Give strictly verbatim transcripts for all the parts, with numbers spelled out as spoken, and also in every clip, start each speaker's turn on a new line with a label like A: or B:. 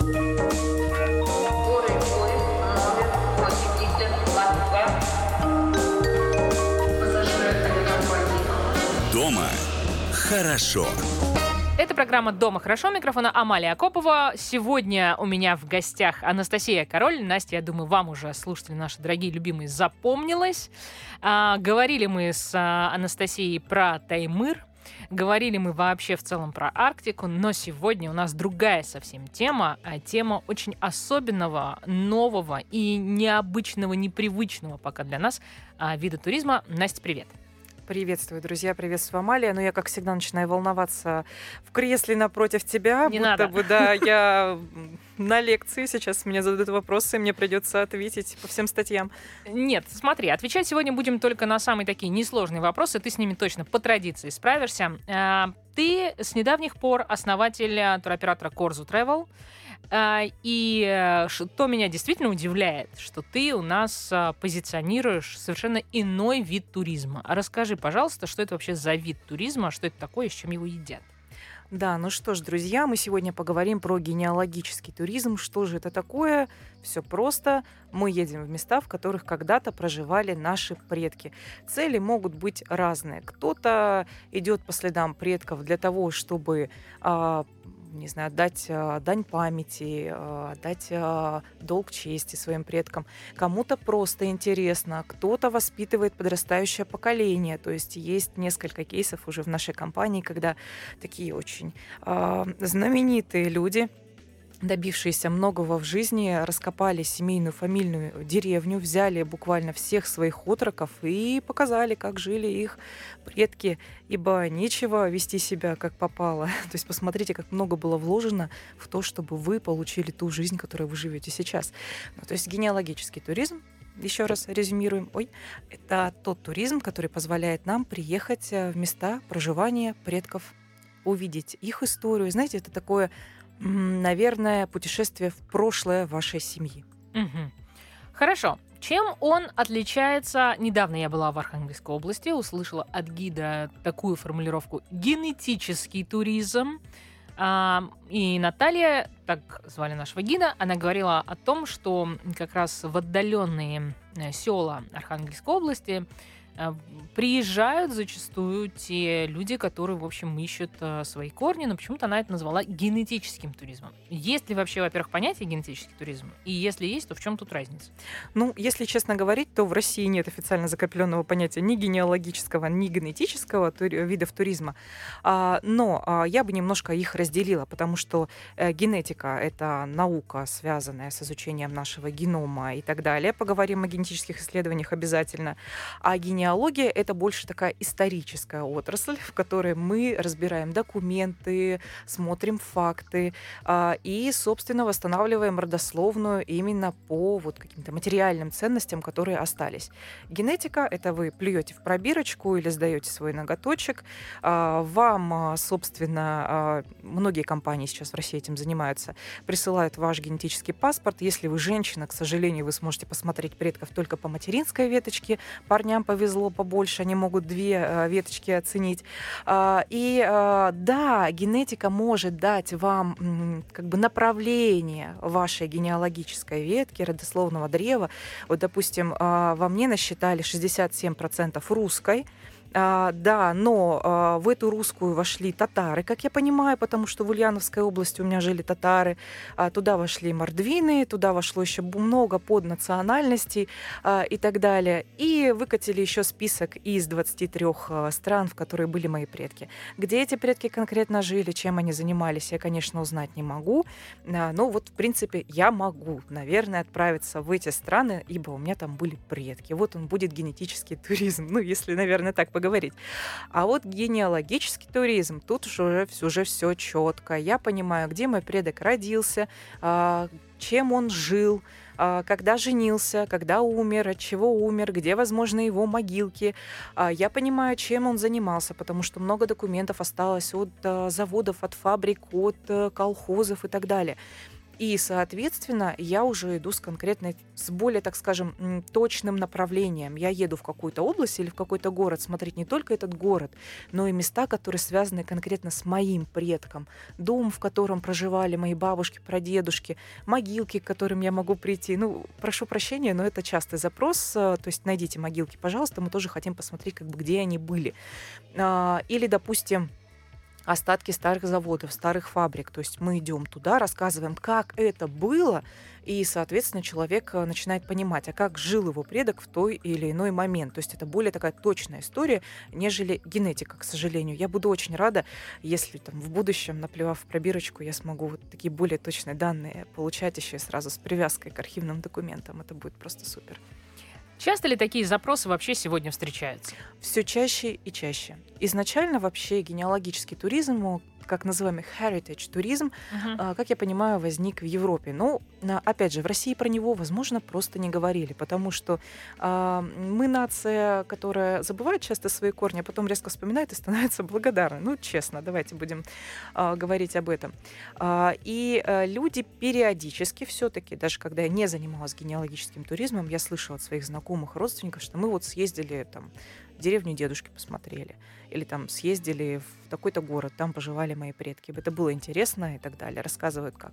A: Горы, горы, номер восемь литров, двадцать два. Пассажиры авиакомпании.
B: Дома хорошо.
C: Это программа «Дома хорошо». Микрофона Амалия Акопова. Сегодня у меня в гостях Анастасия Король. Настя, я думаю, вам уже, слушатели наши дорогие, любимые, запомнилась. А, говорили мы с а, Анастасией про Таймыр. Говорили мы вообще в целом про Арктику, но сегодня у нас другая совсем тема. а Тема очень особенного, нового и необычного, непривычного пока для нас а, вида туризма. Настя, привет.
D: Приветствую, друзья, приветствую, Амалия. Но я, как всегда, начинаю волноваться в кресле напротив тебя.
C: Не
D: будто
C: надо.
D: бы, да, я на лекции. Сейчас мне зададут вопросы, мне придется ответить по всем статьям.
C: Нет, смотри, отвечать сегодня будем только на самые такие несложные вопросы. Ты с ними точно по традиции справишься. А, Ты с недавних пор основатель туроператора Корзу Travel. А, И э, что меня действительно удивляет, что ты у нас а, позиционируешь совершенно иной вид туризма. А расскажи, пожалуйста, что это вообще за вид туризма, что это такое, и с чем его едят?
D: Да, ну что ж, друзья, мы сегодня поговорим про генеалогический туризм. Что же это такое? Все просто. Мы едем в места, в которых когда-то проживали наши предки. Цели могут быть разные. Кто-то идет по следам предков для того, чтобы а, не знаю, отдать а, дань памяти, а, отдать а, долг чести своим предкам. Кому-то просто интересно, кто-то воспитывает подрастающее поколение. То есть есть несколько кейсов уже в нашей компании, когда такие очень а, знаменитые люди, добившиеся многого в жизни, раскопали семейную фамильную деревню, взяли буквально всех своих отроков и показали, как жили их предки, ибо нечего вести себя как попало. То есть посмотрите, как много было вложено в то, чтобы вы получили ту жизнь, которой вы живете сейчас. Ну, то есть генеалогический туризм, еще раз резюмируем, ой, это тот туризм, который позволяет нам приехать в места проживания предков, увидеть их историю. Знаете, это такое, наверное, путешествие в прошлое вашей семьи.
C: Мгм. Хорошо. Чем он отличается? Недавно я была в Архангельской области, услышала от гида такую формулировку «генетический туризм». А, И Наталья, так звали нашего гида, она говорила о том, что как раз в отдаленные э, села Архангельской области э, приезжают зачастую те люди, которые, в общем, ищут э, свои корни, но почему-то она это назвала генетическим туризмом. Есть ли вообще, во-первых, понятие генетический туризм? И если есть, то в чем тут разница?
D: Ну, если честно говорить, то в России нет официально закрепленного понятия ни генеалогического, ни генетического тури- видов туризма. А, но а, я бы немножко их разделила, потому что э, генетика — это наука, связанная с изучением нашего генома и так далее. Поговорим о генетических исследованиях обязательно. А генеалогия — это больше такая историческая отрасль, в которой мы разбираем документы, смотрим факты а, и, собственно, восстанавливаем родословную именно по вот каким-то материальным ценностям, которые остались. Генетика — это вы плюете в пробирочку или сдаете свой ноготочек. А, Вам, а, собственно, а, многие компании сейчас в России этим занимаются, присылают ваш генетический паспорт. Если вы женщина, к сожалению, вы сможете посмотреть предков только по материнской веточке. Парням повезло побольше, они могут две а, веточки оценить. А, И а, да, генетика может дать вам м, как бы направление вашей генеалогической ветки, родословного древа. Вот, допустим, а, во мне насчитали шестьдесят семь процентов русской. А, да, но а, в эту русскую вошли татары, как я понимаю, потому что в Ульяновской области у меня жили татары. А, туда вошли мордвины, туда вошло еще бу- много поднациональностей а, и так далее. И выкатили еще список из двадцати трёх а, стран, в которые были мои предки. Где эти предки конкретно жили, чем они занимались, я, конечно, узнать не могу. А, но вот, в принципе, я могу, наверное, отправиться в эти страны, ибо у меня там были предки. Вот он будет генетический туризм, ну, если, наверное, так поговорить. А вот генеалогический туризм, тут уже, уже все четко. Я понимаю, где мой предок родился, а, чем он жил, а, когда женился, когда умер, от чего умер, где, возможно, его могилки. А, Я понимаю, чем он занимался, потому что много документов осталось от а, заводов, от фабрик, от а, колхозов и так далее. И, соответственно, я уже иду с конкретной, с более, так скажем, м, точным направлением. Я еду в какую-то область или в какой-то город смотреть не только этот город, но и места, которые связаны конкретно с моим предком. Дом, в котором проживали мои бабушки, прадедушки, могилки, к которым я могу прийти. Ну, прошу прощения, но это частый запрос. э, То есть найдите могилки, пожалуйста, мы тоже хотим посмотреть, как бы, где они были. А, Или, допустим, остатки старых заводов, старых фабрик. То есть мы идем туда, рассказываем, как это было, и, соответственно, человек э, начинает понимать, а как жил его предок в той или иной момент. То есть это более такая точная история, нежели генетика, к сожалению. Я буду очень рада, если там в будущем, наплевав в пробирочку, я смогу вот такие более точные данные получать еще и сразу с привязкой к архивным документам. Это будет просто супер.
C: Часто ли такие запросы вообще сегодня встречаются?
D: Все чаще и чаще. Изначально вообще генеалогический туризм, о, как называемый heritage туризм,
C: Мгм.
D: а, как я понимаю, возник в Европе. Но, на- опять же, в России про него, возможно, просто не говорили, потому что а, мы нация, которая забывает часто свои корни, а потом резко вспоминает и становится благодарной. Ну, честно, давайте будем а, говорить об этом. А, И а, люди периодически все-таки, даже когда я не занималась генеалогическим туризмом, я слышала от своих знакомых, родственников, что мы вот съездили там в деревню дедушки посмотрели, или там съездили в такой-то город, там поживали мои предки. Это было интересно и так далее. Рассказывают как.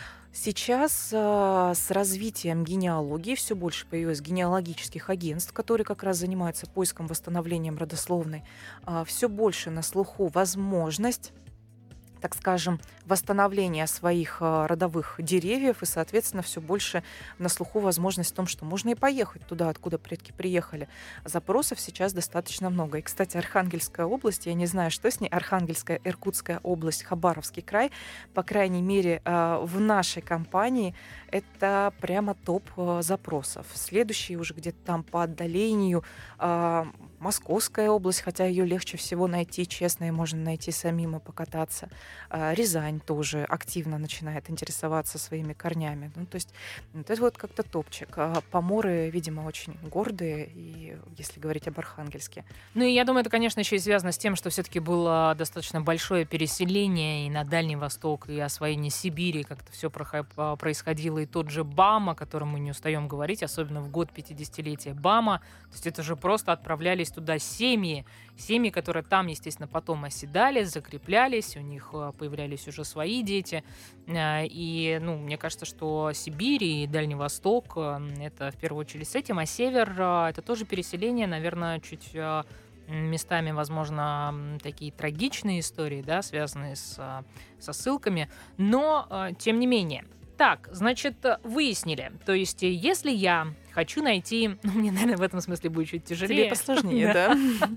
D: Сейчас а, с развитием генеалогии все больше появилось генеалогических агентств, которые как раз занимаются поиском, восстановлением родословной. Все больше на слуху возможность, так скажем, восстановления своих а, родовых деревьев, и, соответственно, все больше на слуху возможность в том, что можно и поехать туда, откуда предки приехали. Запросов сейчас достаточно много. И, кстати, Архангельская область, я не знаю, что с ней, Архангельская, Иркутская область, Хабаровский край, по крайней мере, а, в нашей компании это прямо топ а, запросов. Следующий уже где-то там по отдалению а, Московская область, хотя ее легче всего найти, честно, и можно найти самим и покататься. А, Рязань тоже активно начинает интересоваться своими корнями. Ну, то есть вот это вот как-то топчик. А Поморы, видимо, очень гордые, и если говорить об Архангельске.
C: Ну и я думаю, это, конечно, еще и связано с тем, что все-таки было достаточно большое переселение и на Дальний Восток, и освоение Сибири, как-то все происходило, и тот же БАМ, о котором мы не устаем говорить, особенно в год пятидесятилетия БАМа, то есть это же просто отправлялись туда семьи, семьи, которые там, естественно, потом оседали, закреплялись, у них э, появлялись уже свои дети, Э, и, ну, мне кажется, что Сибирь и Дальний Восток э, это в первую очередь с этим, а Север э, это тоже переселение, наверное, чуть э, местами, возможно, м, такие трагичные истории, да, связанные с, э, со ссылками, но э, тем не менее. Так, значит, э, выяснили. То есть, э, если я хочу найти... Ну, мне, наверное, в этом смысле будет чуть тяжелее.
D: Тебе посложнее, да?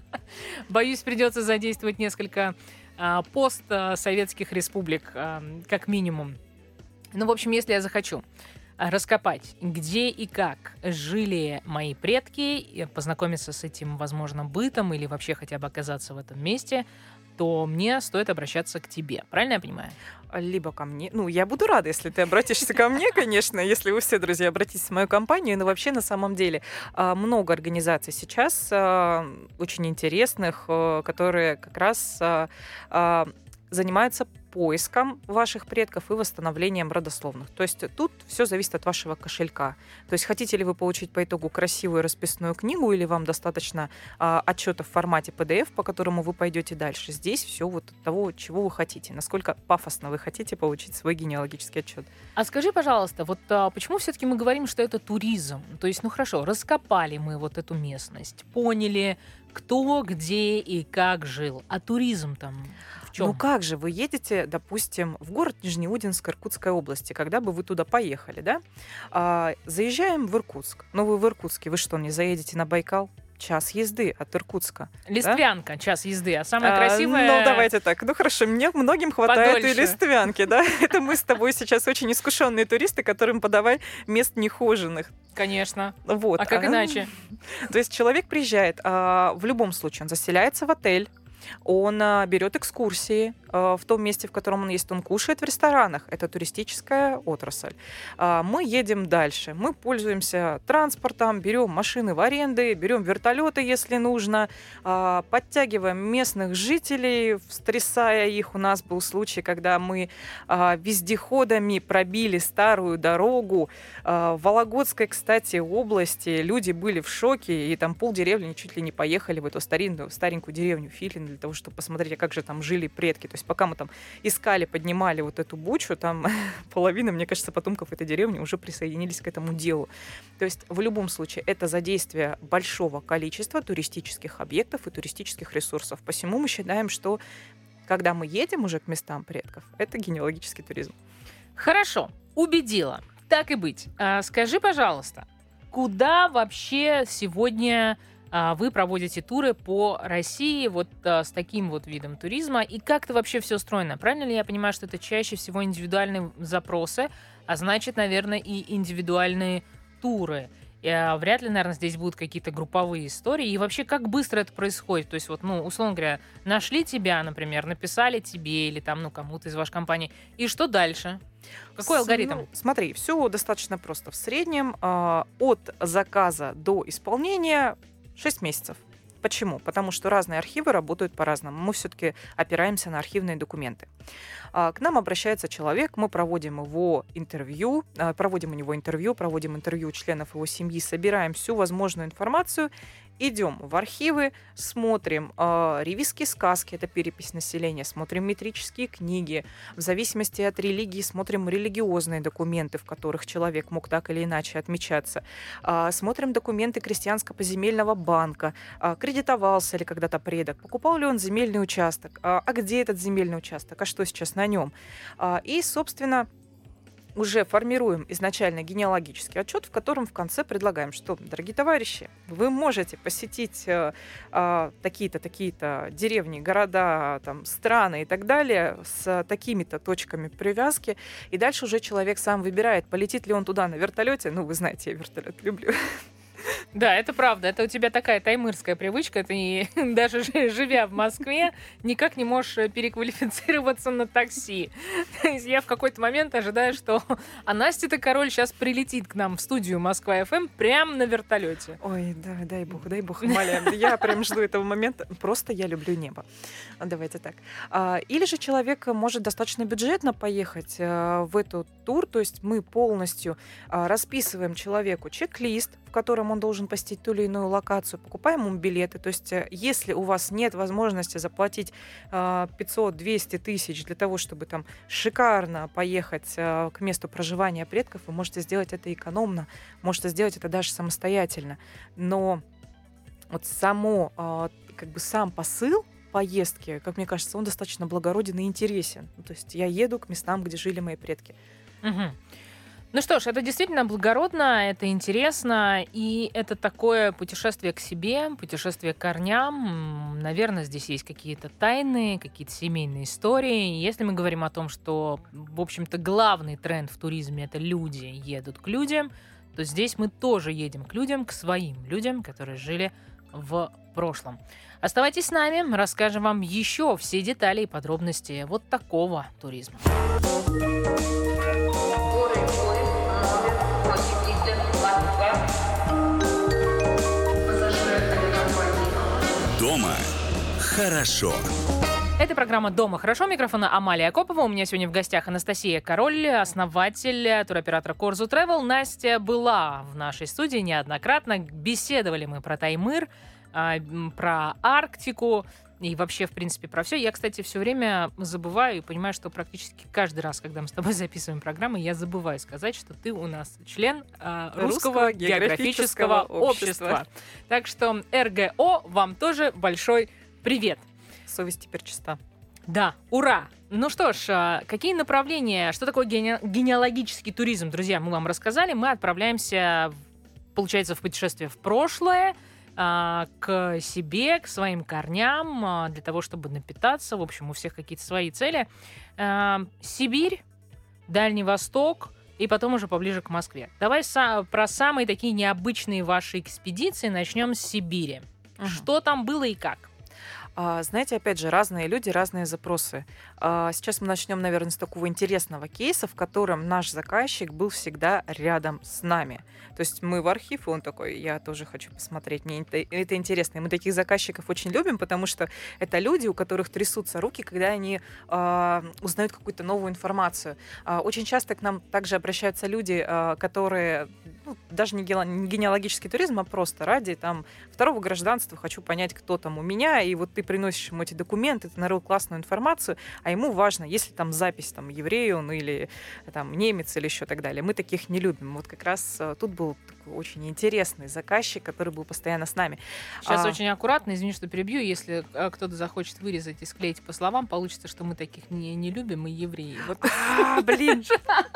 C: Боюсь, придется задействовать несколько а, постсоветских республик, а, как минимум. Ну, в общем, если я захочу а, раскопать, где и как жили мои предки, и познакомиться с этим, возможно, бытом или вообще хотя бы оказаться в этом месте, то мне стоит обращаться к тебе. Правильно я понимаю?
D: Либо ко мне. Ну, я буду рада, если ты обратишься ко мне, конечно, если вы все, друзья, обратитесь в мою компанию. Но вообще, на самом деле, а, много организаций сейчас а, очень интересных, а, которые как раз а, а, занимаются поиском ваших предков и восстановлением родословных. То есть тут все зависит от вашего кошелька. То есть хотите ли вы получить по итогу красивую расписную книгу, или вам достаточно а, отчета в формате пи ди эф, по которому вы пойдете дальше. Здесь все вот от того, чего вы хотите, насколько пафосно вы хотите получить свой генеалогический отчет.
C: А скажи, пожалуйста, вот а, почему все-таки мы говорим, что это туризм? То есть, ну хорошо, раскопали мы вот эту местность, поняли, кто, где и как жил. А туризм там в чем?
D: Ну как же, вы едете, допустим, в город Нижнеудинск Иркутской области, когда бы вы туда поехали, да? А, заезжаем в Иркутск. Но вы в Иркутске, вы что, не заедете на Байкал? Час езды от Иркутска.
C: Листвянка, час езды, а самое
D: А,
C: красивое...
D: Ну, давайте так. Ну, хорошо, мне многим хватает
C: Подольше.
D: и Листвянки, да? Это мы с тобой сейчас очень искушенные туристы, которым подавай мест нехоженных.
C: Конечно.
D: Вот.
C: А как иначе?
D: То есть человек приезжает, а, в любом случае он заселяется в отель, Он а, берет экскурсии а, в том месте, в котором он есть, он кушает в ресторанах. Это туристическая отрасль. А, мы едем дальше. Мы пользуемся транспортом, берем машины в аренды, берем вертолеты, если нужно, а, подтягиваем местных жителей, встрясая их. У нас был случай, когда мы а, вездеходами пробили старую дорогу. А, в Вологодской, кстати, области люди были в шоке, и там полдеревни чуть ли не поехали в эту старинную, старенькую деревню Филин для того, чтобы посмотреть, а как же там жили предки. То есть пока мы там искали, поднимали вот эту бучу, там половина, мне кажется, потомков этой деревни уже присоединились к этому делу. То есть в любом случае это задействие большого количества туристических объектов и туристических ресурсов. Посему мы считаем, что когда мы едем уже к местам предков, это генеалогический туризм.
C: Хорошо, убедила. Так и быть. А, скажи, пожалуйста, куда вообще сегодня а, вы проводите туры по России вот а, с таким вот видом туризма? И как это вообще все устроено? Правильно ли я понимаю, что это чаще всего индивидуальные запросы, а значит, наверное, и индивидуальные туры? И, а, вряд ли, наверное, здесь будут какие-то групповые истории. И вообще, как быстро это происходит? То есть, вот, ну, условно говоря, нашли тебя, например, написали тебе или там, ну, кому-то из вашей компании. И что дальше? Какой алгоритм?
D: Ну, смотри, все достаточно просто. В среднем э, от заказа до исполнения шесть месяцев. Почему? Потому что разные архивы работают по-разному. Мы все-таки опираемся на архивные документы. К нам обращается человек, мы проводим его интервью, проводим у него интервью, проводим интервью членов его семьи, собираем всю возможную информацию, идем в архивы, смотрим э, ревизские сказки, это перепись населения, смотрим метрические книги, в зависимости от религии смотрим религиозные документы, в которых человек мог так или иначе отмечаться, э, смотрим документы крестьянско-поземельного банка, э, кредитовался ли когда-то предок, покупал ли он земельный участок, э, а где этот земельный участок, а что сейчас на нем. Э, и, собственно, уже формируем изначально генеалогический отчет, в котором в конце предлагаем, что, дорогие товарищи, вы можете посетить э, э, такие-то, такие-то деревни, города, там, страны и так далее с такими-то точками привязки, и дальше уже человек сам выбирает, полетит ли он туда на вертолете. Ну, вы знаете, я вертолет люблю.
C: Да, это правда. Это у тебя такая таймырская привычка. Ты даже живя в Москве никак не можешь переквалифицироваться на такси. То есть я в какой-то момент ожидаю, что а Настя-то король сейчас прилетит к нам в студию Москва-эф эм прямо на вертолете.
D: Ой, да, дай бог, дай бог, умоляю. Я прям жду этого момента. Просто я люблю небо. Давайте так. Или же человек может достаточно бюджетно поехать в этот тур. То есть мы полностью расписываем человеку чек-лист, в котором он должен посетить ту или иную локацию, покупаем ему билеты. То есть если у вас нет возможности заплатить пятьсот-двести тысяч для того, чтобы там шикарно поехать к месту проживания предков, вы можете сделать это экономно, можете сделать это даже самостоятельно. Но вот само, как бы сам посыл поездки, как мне кажется, он достаточно благороден и интересен. То есть я еду к местам, где жили мои предки.
C: Угу. Ну что ж, это действительно благородно, это интересно, и это такое путешествие к себе, путешествие к корням. Наверное, здесь есть какие-то тайны, какие-то семейные истории. Если мы говорим о том, что, в общем-то, главный тренд в туризме — это люди едут к людям, то здесь мы тоже едем к людям, к своим людям, которые жили в прошлом. Оставайтесь с нами, расскажем вам еще все детали и подробности вот такого туризма.
B: Дома хорошо.
C: Это программа «Дома хорошо». Микрофона Амалия Акопова. У меня сегодня в гостях Анастасия Король, основатель туроператора Корзу Travel. Настя была в нашей студии неоднократно. Беседовали мы про Таймыр, про Арктику и вообще, в принципе, про все. Я, кстати, все время забываю и понимаю, что практически каждый раз, когда мы с тобой записываем программы, я забываю сказать, что ты у нас член э, Русского, Русского географического, географического общества. общества. Так что эр гэ о вам тоже большой привет.
D: Совесть теперь чиста.
C: Да, ура! Ну что ж, какие направления, что такое гене- генеалогический туризм, друзья, мы вам рассказали. Мы отправляемся, получается, в путешествие в прошлое, к себе, к своим корням, для того, чтобы напитаться. В общем, у всех какие-то свои цели. Сибирь, Дальний Восток и потом уже поближе к Москве. Давай са- про самые такие необычные ваши экспедиции начнем с Сибири. Угу. Что там было и как?
D: А, знаете, опять же, разные люди, разные запросы. А, сейчас мы начнем, наверное, с такого интересного кейса, в котором наш заказчик был всегда рядом с нами. То есть мы в архив, и он такой, я тоже хочу посмотреть, мне это, это интересно. И мы таких заказчиков очень любим, потому что это люди, у которых трясутся руки, когда они а, узнают какую-то новую информацию. А, очень часто к нам также обращаются люди, а, которые, ну, даже не, гео- не генеалогический туризм, а просто ради там второго гражданства хочу понять, кто там у меня, и вот ты приносишь ему эти документы, ты нарыл классную информацию, а ему важно, если там запись, там, еврей он или там немец или еще так далее. Мы таких не любим. Вот как раз а, тут был такой очень интересный заказчик, который был постоянно с нами.
C: Сейчас
D: А,
C: очень аккуратно, извини, что перебью, если э, кто-то захочет вырезать и склеить по словам, получится, что мы таких не, не любим, мы евреи. Вот.
D: а, блин,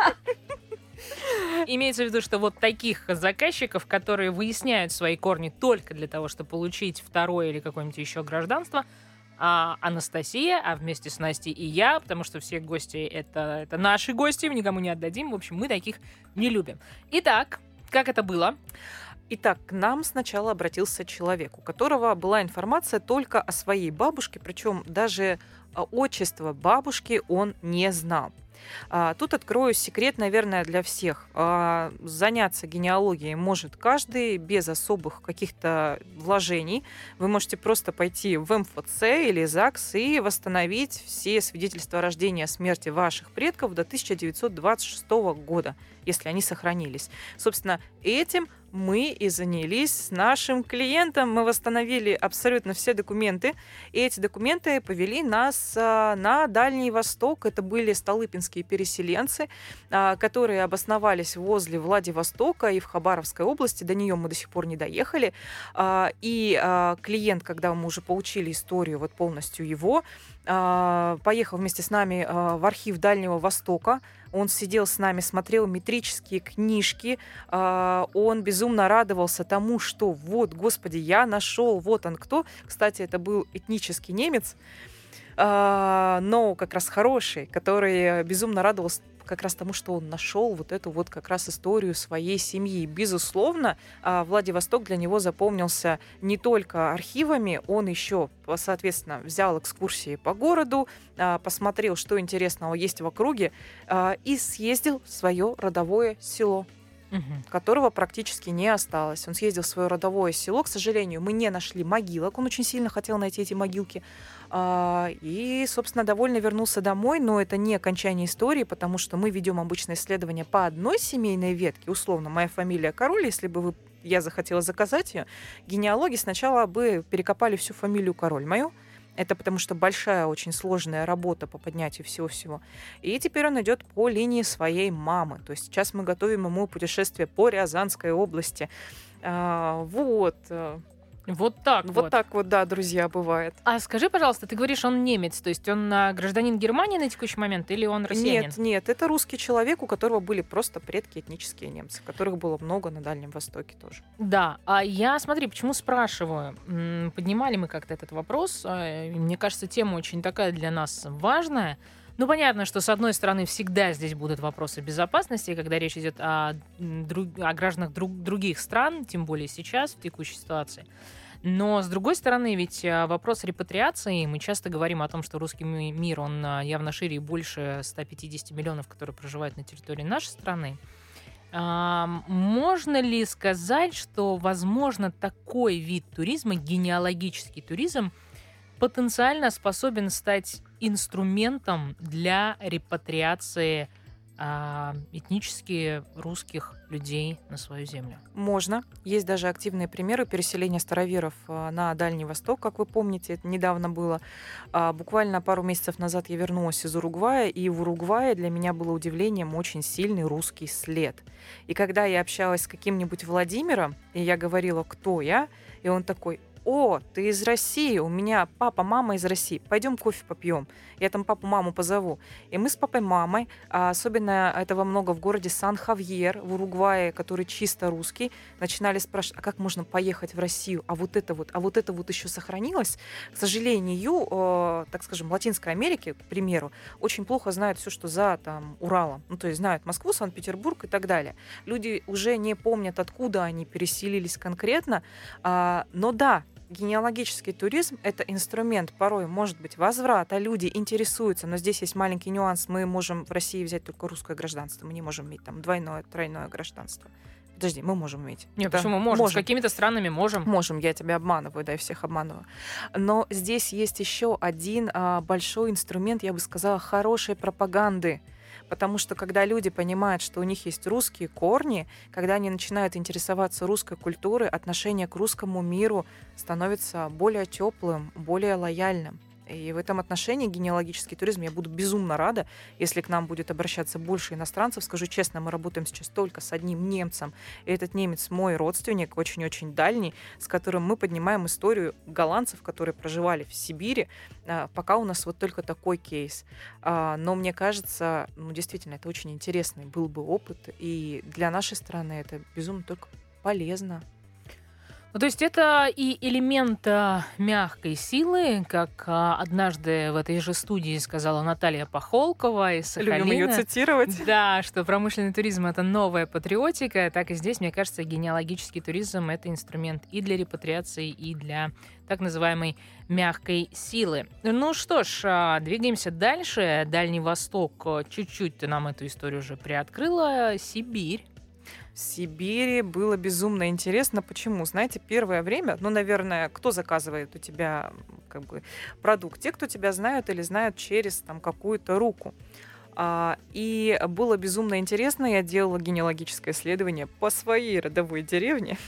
C: Имеется в виду, что вот таких заказчиков, которые выясняют свои корни только для того, чтобы получить второе или какое-нибудь еще гражданство, а Анастасия, а вместе с Настей и я, потому что все гости это, это наши гости, мы никому не отдадим. В общем, мы таких не любим. Итак, как это было?
D: Итак, к нам сначала обратился человек, у которого была информация только о своей бабушке, причем даже а, отчество бабушки он не знал. А, Тут открою секрет, наверное, для всех. А, Заняться генеалогией может каждый без особых каких-то вложений. Вы можете просто пойти в эм эф цэ или ЗАГС и восстановить все свидетельства о рождении и смерти ваших предков до тысяча девятьсот двадцать шестого года, если они сохранились. Собственно, этим мы и занялись с нашим клиентом. Мы восстановили абсолютно все документы, и эти документы повели нас а, на Дальний Восток. Это были столыпинские переселенцы, а, которые обосновались возле Владивостока и в Хабаровской области. До нее мы до сих пор не доехали. А, и а, клиент, когда мы уже получили историю вот полностью его, а, поехал вместе с нами а, в архив Дальнего Востока. Он сидел с нами, смотрел метрические книжки. а, Он безумно радовался тому, что вот, господи, я нашел, вот он кто. Кстати, это был этнический немец, а, но как раз хороший, который безумно радовался как раз тому, что он нашел вот эту вот как раз историю своей семьи. Безусловно, а, Владивосток для него запомнился не только архивами, он еще, соответственно, взял экскурсии по городу, а, посмотрел, что интересного есть в округе, а, и съездил в свое родовое село,
C: Мгм.
D: которого практически не осталось. Он съездил в свое родовое село. К сожалению, мы не нашли могилок. Он очень сильно хотел найти эти могилки. А, И, собственно, довольно вернулся домой, но это не окончание истории, потому что мы ведем обычное исследование по одной семейной ветке. Условно, моя фамилия Король, если бы вы, я захотела заказать ее, генеалогии сначала бы перекопали всю фамилию Король мою. Это потому что большая, очень сложная работа по поднятию всего-всего. И теперь он идет по линии своей мамы. То есть сейчас мы готовим ему путешествие по Рязанской области. А, вот. э,
C: Вот так
D: Вот,
C: вот.
D: так вот, да, друзья, бывает.
C: А скажи, пожалуйста, ты говоришь, он немец, то есть он а, гражданин Германии на текущий момент или он россиянин?
D: Нет, нет, это русский человек, у которого были просто предки этнические немцы, которых было много на Дальнем Востоке тоже.
C: Да, а я, смотри, почему спрашиваю. М, Поднимали мы как-то этот вопрос. а, и Мне кажется, тема очень такая для нас важная. Ну, понятно, что, с одной стороны, всегда здесь будут вопросы безопасности, когда речь идет о, м, друг- о гражданах друг- других стран, тем более сейчас, в текущей ситуации. Но, с другой стороны, ведь а, вопрос репатриации, мы часто говорим о том, что русский ми- мир, он а, явно шире и больше ста пятидесяти миллионов, которые проживают на территории нашей страны. А, Можно ли сказать, что, возможно, такой вид туризма, генеалогический туризм, потенциально способен стать инструментом для репатриации а, этнически русских людей на свою землю?
D: Можно. Есть даже активные примеры переселения староверов а, на Дальний Восток, как вы помните, это недавно было. А, Буквально пару месяцев назад я вернулась из Уругвая, и в Уругвае для меня было удивлением очень сильный русский след. И когда я общалась с каким-нибудь Владимиром, и я говорила, кто я, и он такой: о, ты из России, у меня папа, мама из России, пойдем кофе попьем. Я там папу, маму позову. И мы с папой, мамой, а особенно этого много в городе Сан-Хавьер в Уругвае, который чисто русский, начинали спрашивать, а как можно поехать в Россию? А вот это вот, а вот это вот еще сохранилось? К сожалению, э, так скажем, Латинской Америке, к примеру, очень плохо знают все, что за там, Уралом. Ну, то есть знают Москву, Санкт-Петербург и так далее. Люди уже не помнят, откуда они переселились конкретно. А, но да, генеалогический туризм — это инструмент порой, может быть, возврата, люди интересуются, но здесь есть маленький нюанс, мы можем в России взять только русское гражданство, мы не можем иметь там двойное, тройное гражданство. Подожди, мы можем иметь.
C: Нет,
D: Да,
C: почему можем? С
D: можем.
C: какими-то странами можем.
D: Можем, я тебя обманываю, да, я всех обманываю. Но здесь есть еще один а, большой инструмент, я бы сказала, хорошей пропаганды. Потому что когда люди понимают, что у них есть русские корни, когда они начинают интересоваться русской культурой, отношение к русскому миру становится более теплым, более лояльным. И в этом отношении генеалогический туризм, я буду безумно рада, если к нам будет обращаться больше иностранцев. Скажу честно, мы работаем сейчас только с одним немцем. И этот немец мой родственник, очень-очень дальний, с которым мы поднимаем историю голландцев, которые проживали в Сибири. Пока у нас вот только такой кейс. Но мне кажется, ну, действительно, это очень интересный был бы опыт. И для нашей страны это безумно только полезно.
C: Ну, то есть это и элемент а, мягкой силы, как а, однажды в этой же студии сказала Наталья Пахолкова из Сахалина.
D: Любим ее цитировать.
C: Да, что промышленный туризм — это новая патриотика, так и здесь, мне кажется, генеалогический туризм — это инструмент и для репатриации, и для так называемой мягкой силы. Ну что ж, а, двигаемся дальше. Дальний Восток, а, чуть-чуть ты нам эту историю уже приоткрыла. Сибирь.
D: В Сибири было безумно интересно. Почему? Знаете, первое время, ну, наверное, кто заказывает у тебя как бы продукт? Те, кто тебя знают или знают через там какую-то руку. А, и было безумно интересно. Я делала генеалогическое исследование по своей родовой деревне.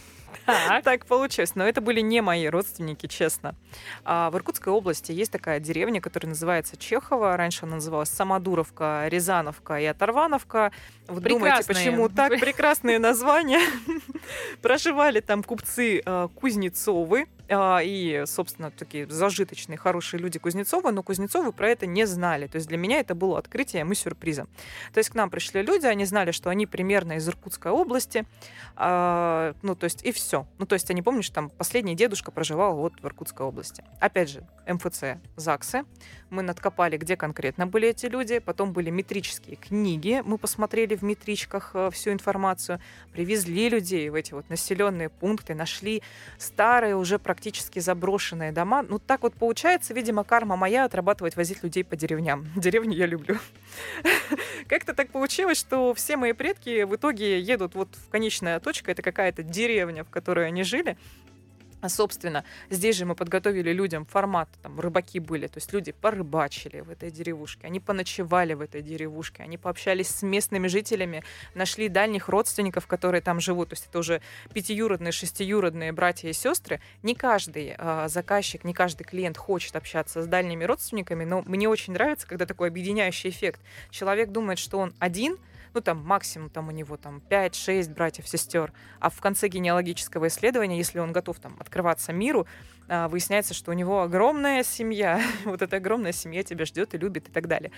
C: Так.
D: Так получилось. Но это были не мои родственники, честно. А в Иркутской области есть такая деревня, которая называется Чехово. Раньше она называлась Самодуровка, Рязановка и Оторвановка. Вы думаете, почему так? Прекрасные названия. Проживали там купцы э, Кузнецовы. Э, и, собственно, такие зажиточные, хорошие люди Кузнецовы. Но Кузнецовы про это не знали. То есть для меня это было открытием и сюрпризом. То есть к нам пришли люди, они знали, что они примерно из Иркутской области. Э, ну, то есть и все. Ну, то есть они, помнишь, там последний дедушка проживал вот в Иркутской области. Опять же, эм эф цэ, ЗАГСы. Мы надкопали, где конкретно были эти люди. Потом были метрические книги. Мы посмотрели в метричках э, всю информацию. Привезли людей в эти вот населенные пункты. Нашли старые, уже практически заброшенные дома. Ну, так вот получается, видимо, карма моя — отрабатывать, возить людей по деревням. Деревню я люблю. Как-то так получилось, что все мои предки в итоге едут вот в конечная точка. Это какая-то деревня, в которой они жили. А, собственно, здесь же мы подготовили людям формат, там рыбаки были, то есть люди порыбачили в этой деревушке, они поночевали в этой деревушке, они пообщались с местными жителями, нашли дальних родственников, которые там живут, то есть это уже пятиюродные, шестиюродные братья и сестры. Не каждый э, заказчик, не каждый клиент хочет общаться с дальними родственниками, но мне очень нравится, когда такой объединяющий эффект. Человек думает, что он один, ну, там, максимум там у него там пять-шесть братьев, сестер. А в конце генеалогического исследования, если он готов там открываться миру, выясняется, что у него огромная семья. Вот эта огромная семья тебя ждет и любит и так далее.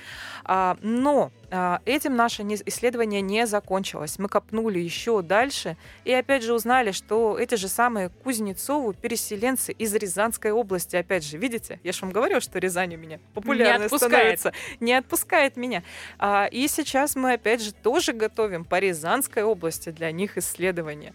D: Но этим наше исследование не закончилось. Мы копнули еще дальше и опять же узнали, что эти же самые Кузнецовы переселенцы из Рязанской области. Опять же, видите? Я же вам говорила, что Рязань у меня популярной становится. Не отпускает меня. И сейчас мы опять же тоже готовим по Рязанской области для них исследования.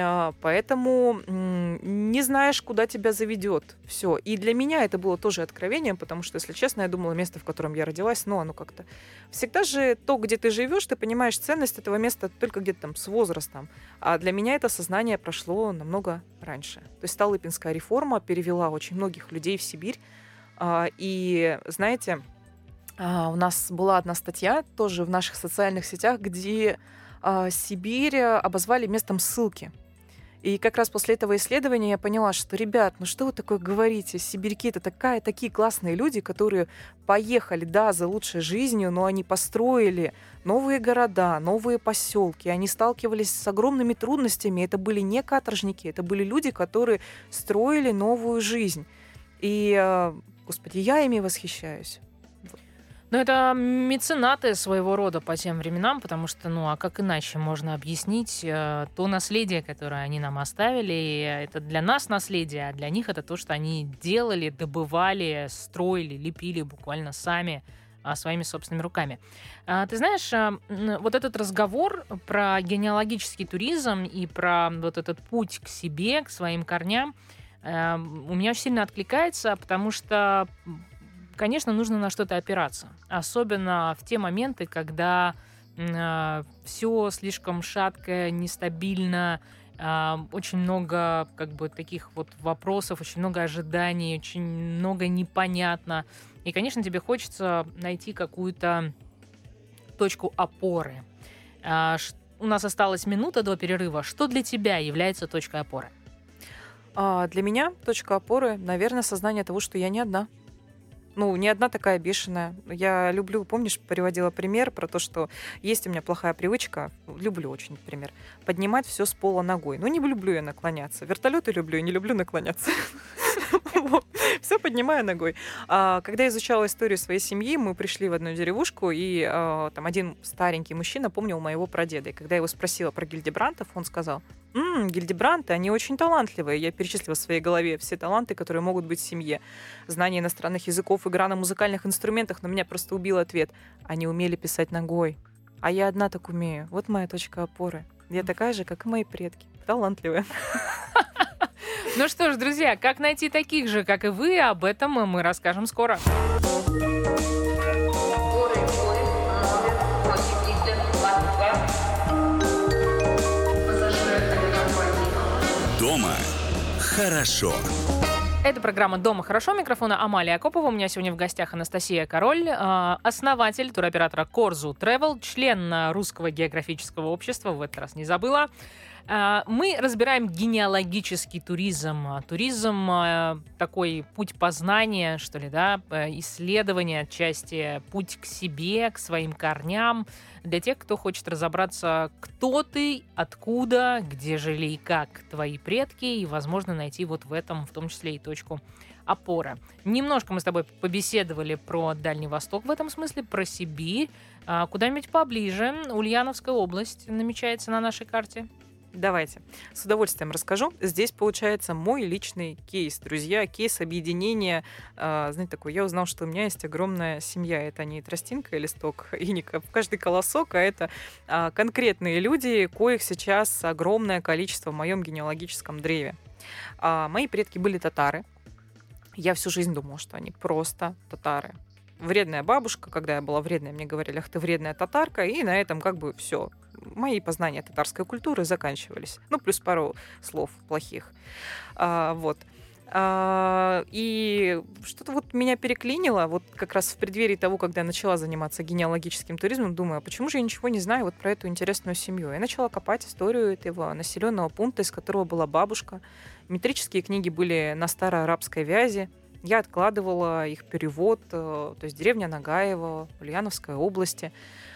D: Поэтому не знаешь, куда тебя заведет все. И для меня это было тоже откровением, потому что, если честно, я думала, место, в котором я родилась, ну, оно как-то... Всегда же то, где ты живешь, ты понимаешь ценность этого места только где-то там с возрастом. А для меня это сознание прошло намного раньше. То есть Столыпинская реформа перевела очень многих людей в Сибирь. И, знаете, у нас была одна статья тоже в наших социальных сетях, где Сибирь обозвали местом ссылки. И как раз после этого исследования я поняла, что, ребят, ну что вы такое говорите? Сибиряки — это такая, такие классные люди, которые поехали, да, за лучшей жизнью, но они построили новые города, новые поселки. Они сталкивались с огромными трудностями. Это были не каторжники, это были люди, которые строили новую жизнь. И, господи, я ими восхищаюсь.
C: Ну, это меценаты своего рода по тем временам, потому что, ну, а как иначе можно объяснить э, то наследие, которое они нам оставили? И это для нас наследие, а для них это то, что они делали, добывали, строили, лепили буквально сами, а, своими собственными руками. А, ты знаешь, а, вот этот разговор про генеалогический туризм и про вот этот путь к себе, к своим корням, э, у меня очень сильно откликается, потому что, конечно, нужно на что-то опираться. Особенно в те моменты, когда э, все слишком шатко, нестабильно, э, очень много как бы таких вот вопросов, очень много ожиданий, очень много непонятно. И, конечно, тебе хочется найти какую-то точку опоры. А, ш- у нас осталась минута до перерыва. Что для тебя является точкой опоры?
D: А, для меня точка опоры, наверное, сознание того, что я не одна. Ну, не одна такая бешеная. Я люблю, помнишь, приводила пример про то, что есть у меня плохая привычка, люблю очень пример, поднимать все с пола ногой. Ну, не люблю я наклоняться. Вертолеты люблю, и не люблю наклоняться. Все поднимаю ногой. А, когда я изучала историю своей семьи, мы пришли в одну деревушку, и а, там один старенький мужчина помнил моего прадеда. И когда я его спросила про Гильдебрантов, он сказал: «М, Гильдебранты, они очень талантливые». Я перечислила в своей голове все таланты, которые могут быть в семье. Знание иностранных языков, игра на музыкальных инструментах, но меня просто убил ответ. Они умели писать ногой. А я одна так умею. Вот моя точка опоры. Я такая же, как и мои предки. Талантливая.
C: Ну что ж, друзья, как найти таких же, как и вы, об этом мы расскажем скоро.
A: Горы, горы, номер восемь десять двадцать два. Пассажир авиакомпании.
B: Дома хорошо.
C: Это программа «Дома хорошо». Микрофона Амалия Акопова. У меня сегодня в гостях Анастасия Король, э, основатель туроператора Корзу Travel, член э, Русского географического общества, в этот раз не забыла. Э, Мы разбираем генеалогический туризм. Туризм э, такой путь познания, что ли, да, э, исследование отчасти, путь к себе, к своим корням. Для тех, кто хочет разобраться, кто ты, откуда, где жили и как твои предки, и, возможно, найти вот в этом, в том числе и точку опоры. Немножко мы с тобой побеседовали про Дальний Восток в этом смысле, про Сибирь. А куда-нибудь поближе. Ульяновская область намечается на нашей карте.
D: Давайте. С удовольствием расскажу. Здесь получается мой личный кейс, друзья, кейс объединения. А, знаете, такой, я узнал, что у меня есть огромная семья. Это не тростинка и листок, и не ка- каждый колосок, а это а, конкретные люди, коих сейчас огромное количество в моем генеалогическом древе. А, мои предки были татары. Я всю жизнь думала, что они просто татары. Вредная бабушка, когда я была вредная, мне говорили: ах, ты вредная татарка, и на этом как бы все. Мои познания татарской культуры заканчивались. Ну, плюс пару слов плохих. А, вот. А, и что-то вот меня переклинило, вот как раз в преддверии того, когда я начала заниматься генеалогическим туризмом, думаю, а почему же я ничего не знаю вот про эту интересную семью? Я начала копать историю этого населенного пункта, из которого была бабушка. Метрические книги были на староарабской вязи. Я откладывала их перевод, э, то есть деревня Нагаево, Ульяновской области.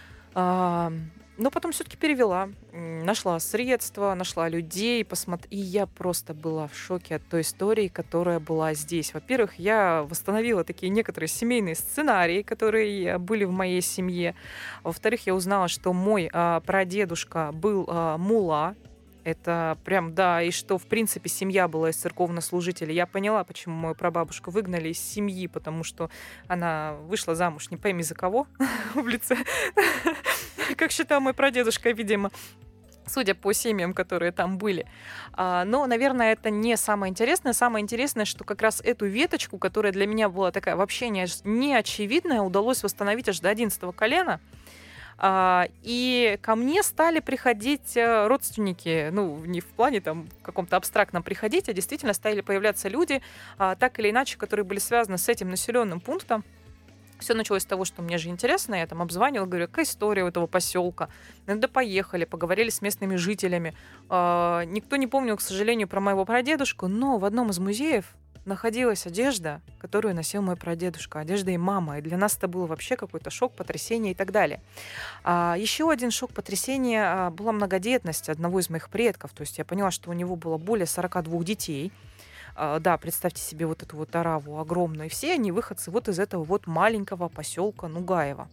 D: А, Но потом все-таки перевела, м, нашла средства, нашла людей, посмотр... и я просто была в шоке от той истории, которая была здесь. Во-первых, я восстановила такие некоторые семейные сценарии, которые были в моей семье. Во-вторых, я узнала, что мой а, прадедушка был а, мулла. Это прям, да, и что, в принципе, семья была из церковнослужителей. Я поняла, почему мою прабабушку выгнали из семьи, потому что она вышла замуж не пойми за кого в лице, как считал мой прадедушка, видимо, судя по семьям, которые там были. А, Но, наверное, это не самое интересное. Самое интересное, что как раз эту веточку, которая для меня была такая вообще не неочевидная, удалось восстановить аж до одиннадцатого колена. А, И ко мне стали приходить э, родственники, ну, не в плане там каком-то абстрактном приходить, а действительно стали появляться люди, а, так или иначе, которые были связаны с этим населенным пунктом. Все началось с того, что мне же интересно, я там обзванивала, говорю, какая история у этого поселка. Иногда поехали, поговорили с местными жителями. А, Никто не помнил, к сожалению, про моего прадедушку, но в одном из музеев находилась одежда, которую носил мой прадедушка, одежда и мама. И для нас это был вообще какой-то шок, потрясение и так далее. А, еще один шок, потрясение а, была многодетность одного из моих предков. То есть я поняла, что у него было более сорока двух детей. А, да, представьте себе вот эту вот ораву огромную. И все они выходцы вот из этого вот маленького поселка Нугаева.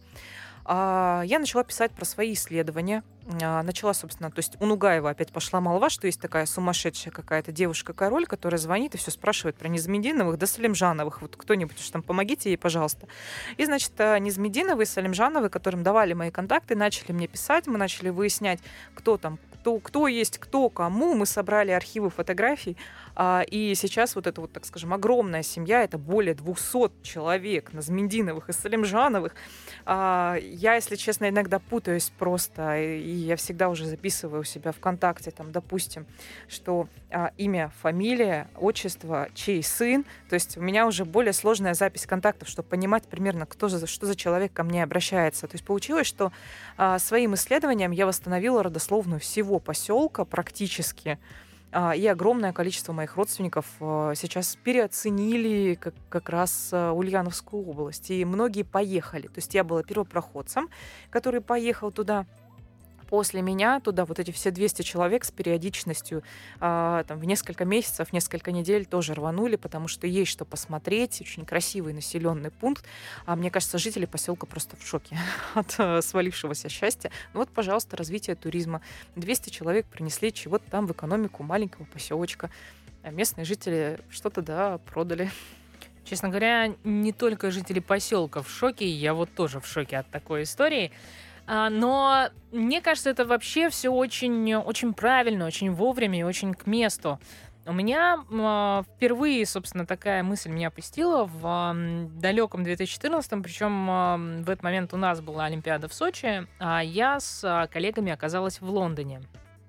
D: А, Я начала писать про свои исследования. А, Начала, собственно, то есть у Нугаева опять пошла молва, что есть такая сумасшедшая какая-то девушка-король, которая звонит и все спрашивает про Низмединовых да Салимжановых. Вот кто-нибудь уж там помогите ей, пожалуйста. И, значит, а, Низмединовы и Салимжановы, которым давали мои контакты, начали мне писать, мы начали выяснять, кто там кто, кто есть кто, кому. Мы собрали архивы фотографий, а, и сейчас вот эта вот, так скажем, огромная семья, это более двухсот человек, Назмендиновых и Салимжановых. А, я, если честно, иногда путаюсь просто, и я всегда уже записываю у себя ВКонтакте, там, допустим, что а, имя, фамилия, отчество, чей сын. То есть у меня уже более сложная запись контактов, чтобы понимать примерно, кто за, что за человек ко мне обращается. То есть получилось, что а, своим исследованием я восстановила родословную всего поселка практически. А, и огромное количество моих родственников а, сейчас переоценили как, как раз а, Ульяновскую область. И многие поехали. То есть я была первопроходцем, который поехал туда. После меня туда вот эти все двести человек с периодичностью а, там, в несколько месяцев, несколько недель тоже рванули, потому что есть что посмотреть. Очень красивый населенный пункт. А мне кажется, жители поселка просто в шоке от а, свалившегося счастья. Ну вот, пожалуйста, развитие туризма. двести человек принесли чего-то там в экономику маленького поселочка. А местные жители что-то, да, продали.
C: Честно говоря, не только жители поселка в шоке, я вот тоже в шоке от такой истории. А, Но мне кажется, это вообще все очень, очень правильно, очень вовремя и очень к месту. У меня м, впервые, собственно, такая мысль меня посетила в м, далеком две тысячи четырнадцатом, причем м, в этот момент у нас была Олимпиада в Сочи, а я с а, коллегами оказалась в Лондоне.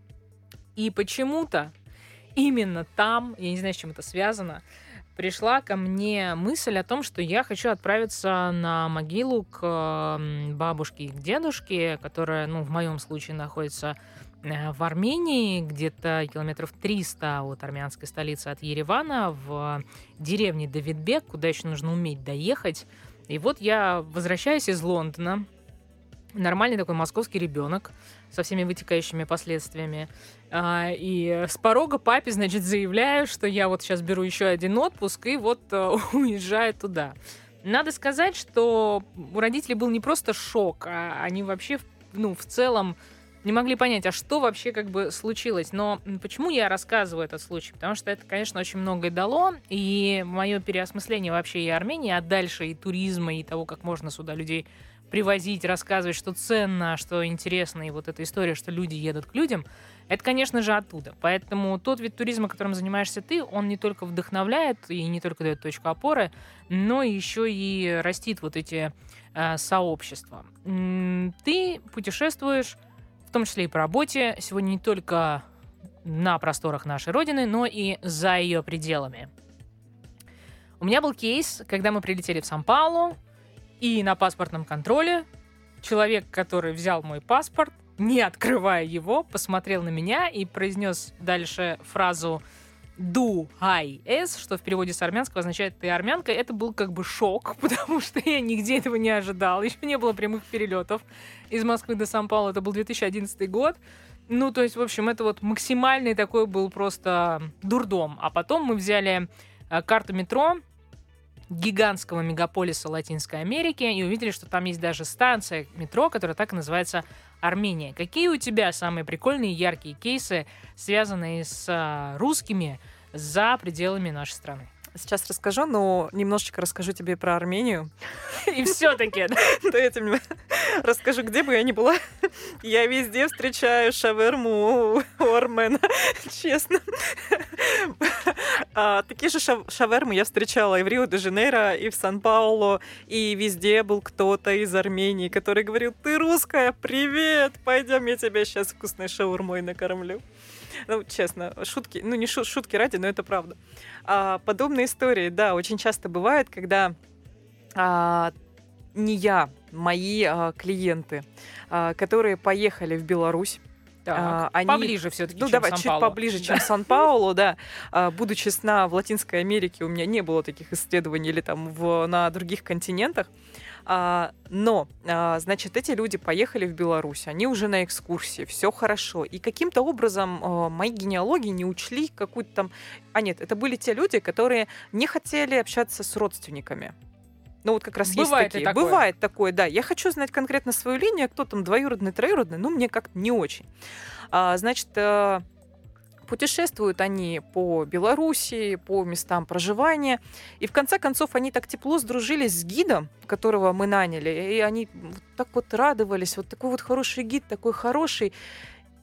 C: И почему-то именно там, я не знаю, с чем это связано, пришла ко мне мысль о том, что я хочу отправиться на могилу к м, бабушке и к дедушке, которая, ну, в моем случае находится э, в Армении, где-то километров триста от армянской столицы, от Еревана, в деревне Давидбек, куда еще нужно уметь доехать. И вот я возвращаюсь из Лондона, нормальный такой московский ребенок со всеми вытекающими последствиями. А, и с порога папе, значит, заявляю, что я вот сейчас беру еще один отпуск и вот а, уезжаю туда. Надо сказать, что у родителей был не просто шок, а они вообще, ну, в целом не могли понять, а что вообще как бы случилось. Но почему я рассказываю этот случай? Потому что это, конечно, очень многое дало, и мое переосмысление вообще и Армении, а дальше и туризма, и того, как можно сюда людей привозить, рассказывать, что ценно, что интересно, и вот эта история, что люди едут к людям, это, конечно же, оттуда. Поэтому тот вид туризма, которым занимаешься ты, он не только вдохновляет и не только дает точку опоры, но еще и растит вот эти э, сообщества. М, Ты путешествуешь, в том числе и по работе, сегодня не только на просторах нашей Родины, но и за ее пределами. У меня был кейс, когда мы прилетели в Сан-Паулу, и на паспортном контроле человек, который взял мой паспорт, не открывая его, посмотрел на меня и произнес дальше фразу «ду ай эс», что в переводе с армянского означает «ты армянка». Это был как бы шок, потому что я нигде этого не ожидала. Еще не было прямых перелетов из Москвы до Сан-Паулу. Это был две тысячи одиннадцатый год. Ну, то есть, в общем, это вот максимальный такой был просто дурдом. А потом мы взяли э, карту метро гигантского мегаполиса Латинской Америки и увидели, что там есть даже станция метро, которая так и называется Армения. Какие у тебя самые прикольные, яркие кейсы, связанные с а, русскими за пределами нашей страны?
D: Сейчас расскажу, но немножечко расскажу тебе про Армению.
C: И все-таки.
D: Да, я тебе расскажу, где бы я ни была. Я везде встречаю шаверму у армена, честно. А, такие же шав- шавермы я встречала и в Рио-де-Жанейро, и в Сан-Паулу, и везде был кто-то из Армении, который говорил: ты русская, привет, пойдем, я тебя сейчас вкусной шаурмой накормлю. Ну, честно, шутки, ну не шу- шутки ради, но это правда. А, подобные истории, да, очень часто бывают, когда а, не я, мои а, клиенты, а, которые поехали в Беларусь.
C: Так,
D: а, они,
C: поближе все-таки,
D: ну,
C: чем
D: давай,
C: Сан-Паулу.
D: чуть поближе, чем Сан-Паулу, да. А, буду честна, в Латинской Америке у меня не было таких исследований или там в, на других континентах. А, но, а, значит, эти люди поехали в Беларусь, они уже на экскурсии, все хорошо. И каким-то образом а, мои генеалогии не учли какую-то там... А нет, это были те люди, которые не хотели общаться с родственниками. Ну вот как раз
C: Бывает
D: есть такие.
C: и такое.
D: Бывает такое, да. Я хочу знать конкретно свою линию, кто там двоюродный, троюродный, ну мне как-то не очень. А, значит, а, путешествуют они по Белоруссии, по местам проживания. И в конце концов они так тепло сдружились с гидом, которого мы наняли. И они вот так вот радовались. Вот такой вот хороший гид, такой хороший.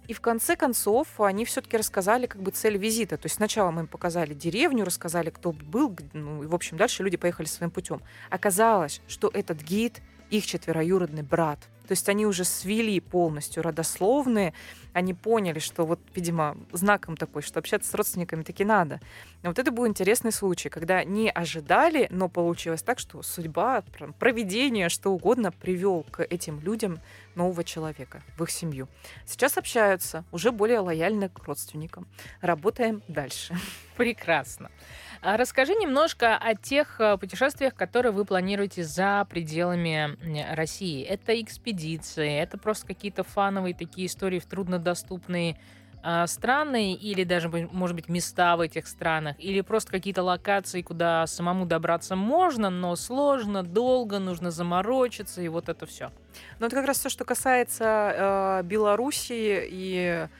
D: И в конце концов они все-таки рассказали как бы цель визита. То есть сначала мы им показали деревню, рассказали, кто был, г- ну, и, в общем, дальше люди поехали своим путем. Оказалось, что этот гид их четвероюродный брат. То есть они уже свели полностью родословные, они поняли, что вот, видимо, знаком такой, что общаться с родственниками таки надо. Но вот это был интересный случай, когда не ожидали, но получилось так, что судьба, прям провидение, что угодно привел к этим людям нового человека в их семью. Сейчас общаются, уже более лояльны к родственникам. Работаем дальше.
C: Прекрасно. А расскажи немножко о тех э, путешествиях, которые вы планируете за пределами м, России. Это экспедиции, это просто какие-то фановые такие истории в труднодоступные а, страны или даже, бы- может быть, места в этих странах, или просто какие-то локации, куда самому добраться можно, но сложно, долго, нужно заморочиться, и вот это все.
D: Но это как раз все, что касается э, Белоруссии и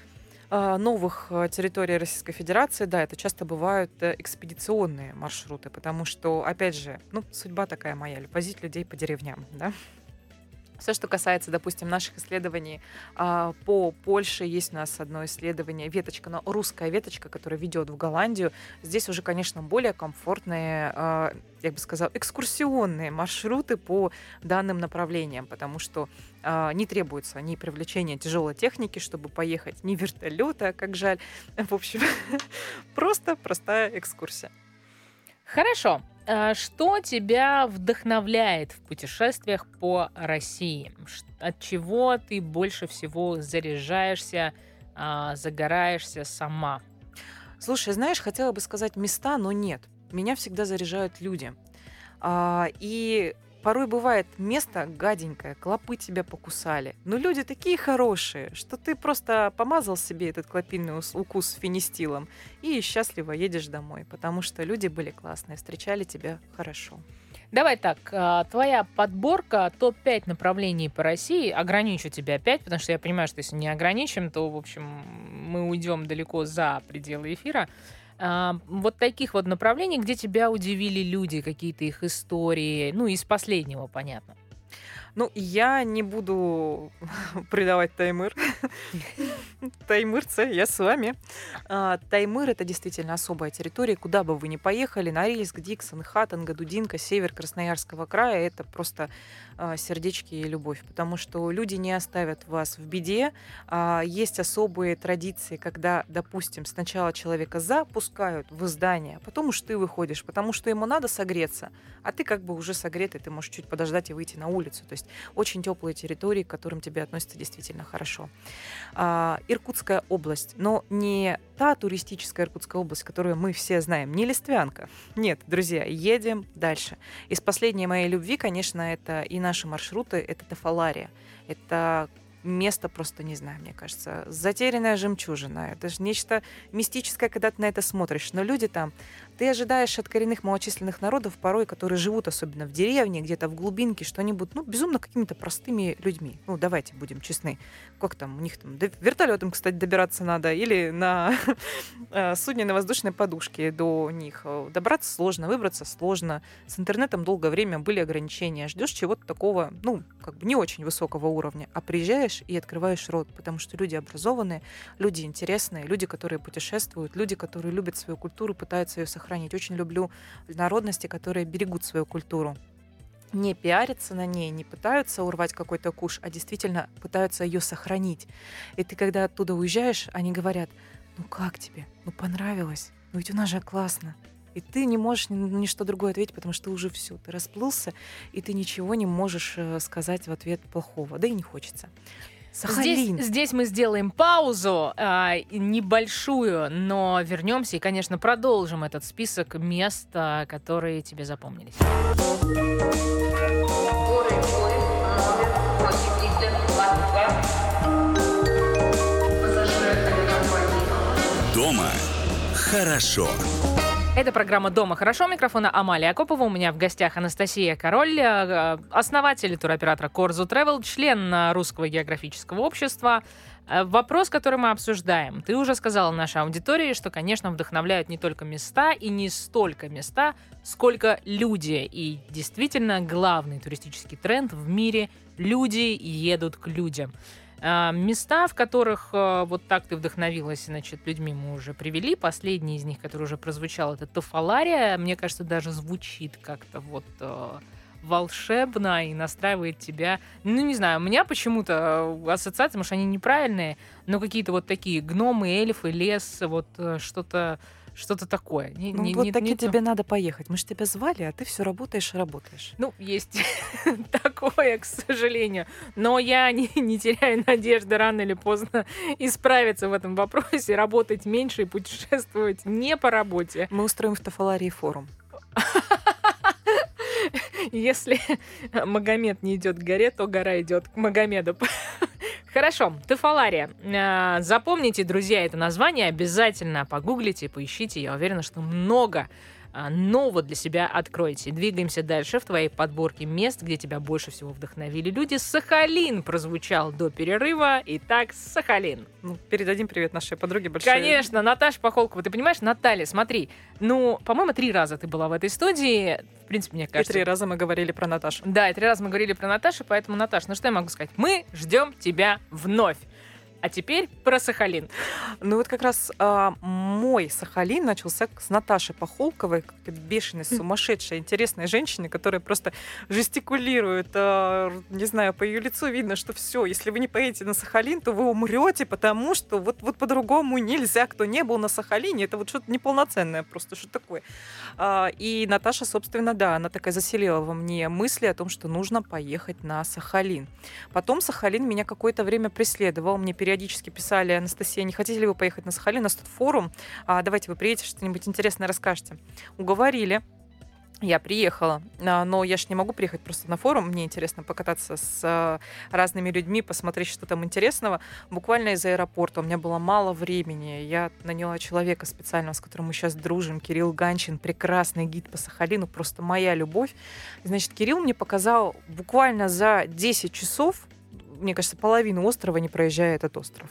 D: э, новых э, территорий Российской Федерации. Да, это часто бывают э, экспедиционные маршруты, потому что, опять же, ну, судьба такая моя, возить людей по деревням, да. Все, что касается, допустим, наших исследований а, по Польше, есть у нас одно исследование, веточка, но русская веточка, которая ведет в Голландию. Здесь уже, конечно, более комфортные, а, я бы сказала, экскурсионные маршруты по данным направлениям, потому что а, не требуется ни привлечения тяжелой техники, чтобы поехать, ни вертолета, как жаль. В общем, просто простая экскурсия.
C: Хорошо. А что тебя вдохновляет в путешествиях по России? Ш- От чего ты больше всего заряжаешься, а, загораешься сама?
D: Слушай, знаешь, хотела бы сказать места, но нет. Меня всегда заряжают люди. А, и порой бывает место гаденькое, клопы тебя покусали. Но люди такие хорошие, что ты просто помазал себе этот клопиный ус- укус фенистилом и счастливо едешь домой, потому что люди были классные, встречали тебя хорошо.
C: Давай так, а, твоя подборка топ пять направлений по России. Ограничу тебя опять, потому что я понимаю, что если не ограничим, то, в общем, мы уйдем далеко за пределы эфира. А, Вот таких вот направлений, где тебя удивили люди, какие-то их истории. Ну, из последнего, понятно.
D: Ну, я не буду предавать Таймыр. Таймырцы, я с вами. А, Таймыр — это действительно особая территория. Куда бы вы ни поехали, Норильск, Диксон, Хаттенга, Дудинка, север Красноярского края — это просто а, сердечки и любовь, потому что люди не оставят вас в беде. А, Есть особые традиции, когда, допустим, сначала человека запускают в здание, а потом уж ты выходишь, потому что ему надо согреться, а ты как бы уже согретый, ты можешь чуть подождать и выйти на улицу. То есть очень теплые территории, к которым тебе относятся действительно хорошо. А, Иркутская область, но не та туристическая Иркутская область, которую мы все знаем, не Листвянка. Нет, друзья, едем дальше. Из последней моей любви, конечно, это и наши маршруты, это Тафалария. Это место просто, не знаю, мне кажется, затерянная жемчужина. Это же нечто мистическое, когда ты на это смотришь. Но люди там, ты ожидаешь от коренных малочисленных народов, порой, которые живут особенно в деревне, где-то в глубинке, что они будут, ну, безумно какими-то простыми людьми. Ну, давайте будем честны. Как там, у них там до- вертолетом, кстати, добираться надо, или на э, судне на воздушной подушке до них. Э, Добраться сложно, выбраться сложно. С интернетом долгое время были ограничения. Ждешь чего-то такого, ну, как бы не очень высокого уровня, а приезжаешь и открываешь рот, потому что люди образованные, люди интересные, люди, которые путешествуют, люди, которые любят свою культуру, пытаются ее сохранить. Очень люблю народности, которые берегут свою культуру. Не пиарятся на ней, не пытаются урвать какой-то куш, а действительно пытаются ее сохранить. И ты, когда оттуда уезжаешь, они говорят: ну как тебе? Ну понравилось? Ну ведь у нас же классно. И ты не можешь ни ни что другое ответить, потому что уже все, ты расплылся, и ты ничего не можешь э, сказать в ответ плохого. Да и не хочется. Сахалин.
C: Здесь, здесь мы сделаем паузу, а, и небольшую, но вернемся и, конечно, продолжим этот список мест, а, которые тебе запомнились.
A: Горы, горы, номер восемь литров, двадцать два. Пассажиры авиакомпании.
B: Дома хорошо.
C: Это программа «Дома хорошо». Микрофона Амалия Акопова. У меня в гостях Анастасия Король, э, основатель туроператора Корзу Travel, член э, Русского географического общества. Э, Вопрос, который мы обсуждаем. Ты уже сказала нашей аудитории, что, конечно, вдохновляют не только места и не столько места, сколько люди. И действительно главный туристический тренд в мире — люди едут к людям. А, места, в которых а, вот так ты вдохновилась, значит, людьми мы уже привели. Последний из них, который уже прозвучал, это Тафалария. Мне кажется, даже звучит как-то вот а, волшебно и настраивает тебя. Ну, не знаю, у меня почему-то ассоциации, может, они неправильные, но какие-то вот такие гномы, эльфы, лес, вот а, что-то... Что-то такое. Не,
D: Ну
C: не,
D: вот
C: не-
D: таки
C: не то.
D: тебе надо поехать. Мы же тебя звали, а ты все работаешь и работаешь.
C: Ну, есть такое, к сожалению. Но я не, не теряю надежды рано или поздно исправиться в этом вопросе, работать меньше и путешествовать не по работе.
D: Мы устроим в Тафаларии форум.
C: Если Магомед не идет к горе, то гора идет к Магомеду. Хорошо, Тафалария. А, Запомните, друзья, это название, обязательно погуглите, поищите. Я уверена, что много а, нового для себя откроете. Двигаемся дальше в твоей подборке мест, где тебя больше всего вдохновили люди. Сахалин прозвучал до перерыва. Итак, Сахалин.
D: Ну, передадим привет нашей подруге большой.
C: Конечно, Наташа Пахолкова. Ты понимаешь, Наталья, смотри. Ну, по-моему, три раза ты была в этой студии. В принципе, мне
D: И
C: кажется...
D: три раза мы говорили про Наташу.
C: Да, и три раза мы говорили про Наташу, поэтому, Наташа, ну что я могу сказать? Мы ждем тебя вновь. А теперь про Сахалин.
D: Ну вот как раз а, мой Сахалин начался с Наташи Пахолковой, какой-то бешеной, сумасшедшей, интересной женщине, которая просто жестикулирует, а, не знаю, по ее лицу видно, что все, если вы не поедете на Сахалин, то вы умрете, потому что вот, вот по-другому нельзя, кто не был на Сахалине, это вот что-то неполноценное просто, что такое. А, и Наташа, собственно, да, она такая заселила во мне мысли о том, что нужно поехать на Сахалин. Потом Сахалин меня какое-то время преследовал, мне периодически писали: Анастасия, не хотите ли вы поехать на Сахалин? У нас тут форум, а, давайте вы приедете, что-нибудь интересное расскажете. Уговорили. Я приехала, а, но я же не могу приехать просто на форум, мне интересно покататься с а, разными людьми, посмотреть, что там интересного. Буквально из аэропорта у меня было мало времени, я наняла человека специального, с которым мы сейчас дружим, Кирилл Ганчин, прекрасный гид по Сахалину, просто моя любовь. Значит, Кирилл мне показал буквально за десять часов, мне кажется, половину острова, не проезжая этот остров.